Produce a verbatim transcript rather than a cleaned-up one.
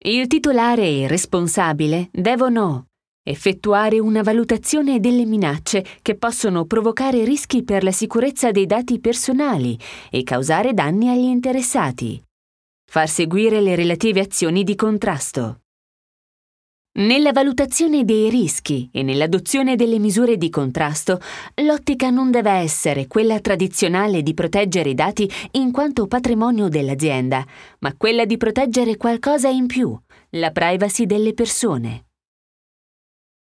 Il titolare e il responsabile devono effettuare una valutazione delle minacce che possono provocare rischi per la sicurezza dei dati personali e causare danni agli interessati. Far seguire le relative azioni di contrasto. Nella valutazione dei rischi e nell'adozione delle misure di contrasto, l'ottica non deve essere quella tradizionale di proteggere i dati in quanto patrimonio dell'azienda, ma quella di proteggere qualcosa in più, la privacy delle persone.